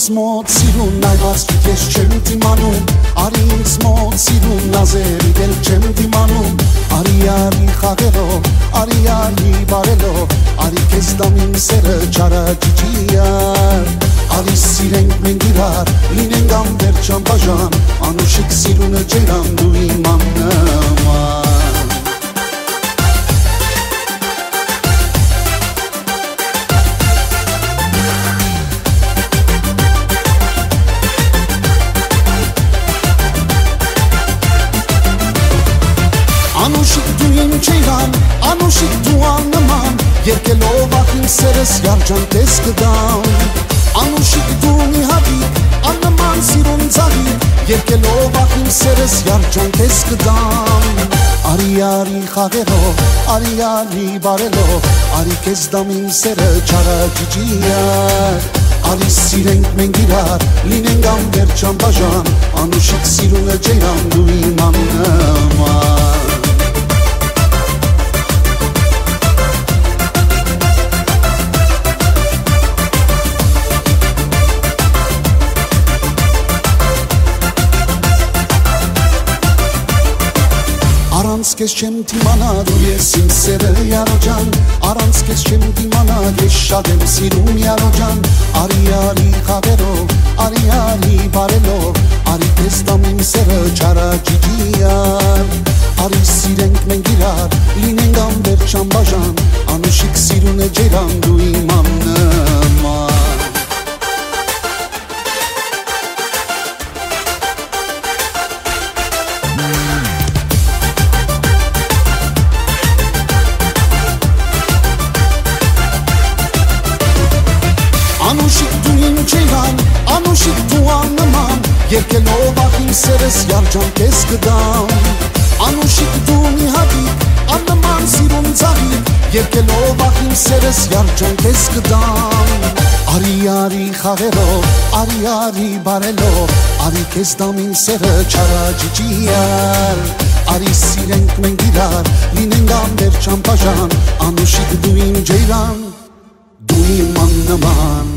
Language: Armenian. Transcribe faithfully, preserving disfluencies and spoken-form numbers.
մոտ սիրուն այված ես չեմ դիմանում Արի ինձ մոտ սիրուն նազերի դել չեմ դիմանում Արի արի խաղերով, արի արի բարելով Արի կեզ դամ իմ սերը չարաջիջիար Արի սիրենք մենք իրար, լինենք ամբեր չամբաժան Անուշիկ սիրունը ջերան դու իմ աննման Անուշիկ դու իմ ջերան, անուշիկ դու աննման Երկելով ախ իմ սերս յարջան տես կդամ Անուշիկ դու մի հավիկ, աննման սիրուն ձաղիկ Երկելով ախ իմ սերս յարջան տես կդամ Արի արի խաղերով, արի արի բարելով Արի կեզ դամ իմ սերը չարաջիջիար Արի սիրենք մենք իրար, լինենք ամբեր չամբաժան Անուշիկ սիրունը ջերան դու իմ աննման Առանց կեզ չեմ դիմանա դու ես իմ սերը յարոջան Առանց կեզ չեմ դիմանա ես շատ եմ սիրում յարոջան Արի արի խաղերով, արի արի բարելով Արի կեզ դամ իմ սերը չարաջիջիար Արի սիրենք մենք իրար, լինենք ամբեր չամբաժան Անուշիկ սիրունը ջերան դու իմ աննման Անուշիկ դու իմ ջերան, անուշիկ դու աննման Երկելով ախ իմ սերս յարջան կեզ կդամ Անուշիկ դու մի հավիկ, աննման սիրուն ձաղիկ Երկելով ախ իմ սերս յարջան կեզ կդամ Արի արի խաղերով, արի արի բարելով Արի կեզ դամ իմ սերը չարաջիջիար Արի սիրենք մենք իրար, լինենք ամբեր չամբաժան Անուշիկ դու իմ ջերան, դու իմ աննման